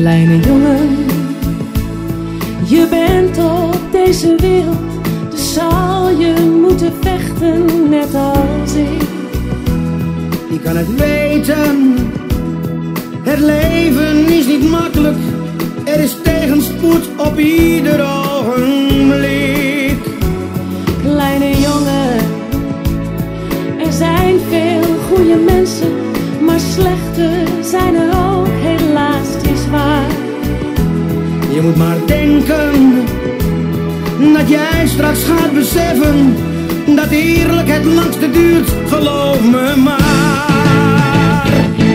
Kleine jongen, je bent op deze wereld, dus zal je moeten vechten net als ik. Je kan het weten, het leven is niet makkelijk. Er is tegenspoed op ieder ogenblik. Kleine jongen, er zijn veel goede mensen, maar slechte zijn er ook, helaas, het is waar. Je moet maar denken dat jij straks gaat beseffen dat eerlijkheid het langste duurt, geloof me maar.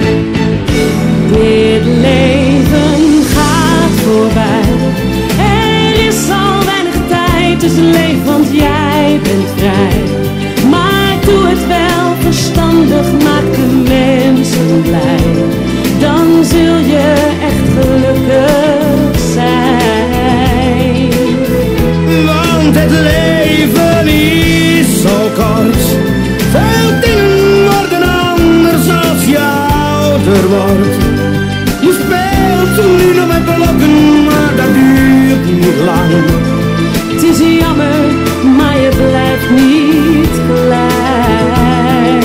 Dit leven gaat voorbij, er is al weinig tijd, dus leef, want jij bent vrij. Maar doe het wel verstandig, maak de mensen blij, dan zul je echt gelukkig zijn. Want het leven is zo kort, veel dingen worden anders als je ouder wordt. Je speelt nu nog met blokken, maar dat duurt niet lang. Het is jammer, maar je blijft niet klein.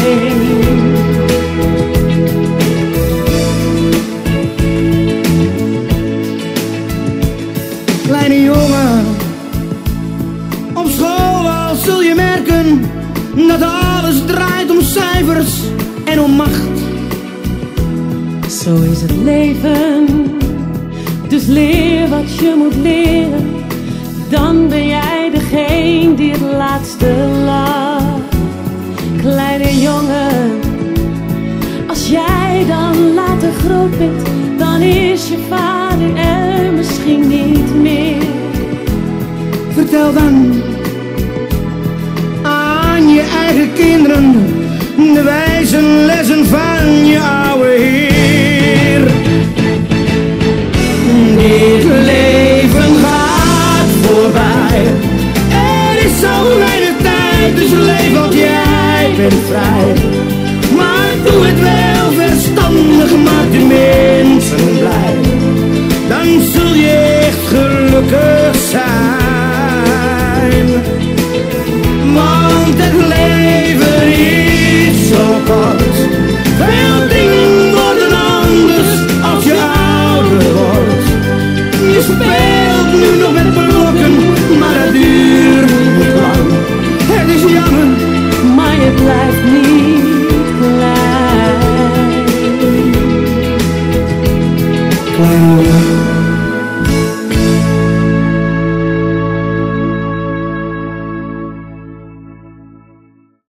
Kleine jongen, op school al zul je merken dat alles draait om cijfers en om macht. Zo is het leven, dus leer wat je moet leren. Dan ben jij degene die het laatste lacht. Kleine jongen, als jij dan later groot bent, dan is je vader er misschien niet meer. Vertel dan aan je eigen kinderen de wijze lessen van je oude Heer. Dit leven gaat voorbij, er is zo weinig tijd, dus leef, want jij bent vrij. Maar doe het wel verstandig, maak de mensen blij, dan zul je echt gelukkig zijn. Want het leven is zo kort, veel dingen worden anders als je ouder wordt. Je speelt nu nog met blokken, maar het duurt niet lang. Het is jammer, maar je blijft niet klein. klein.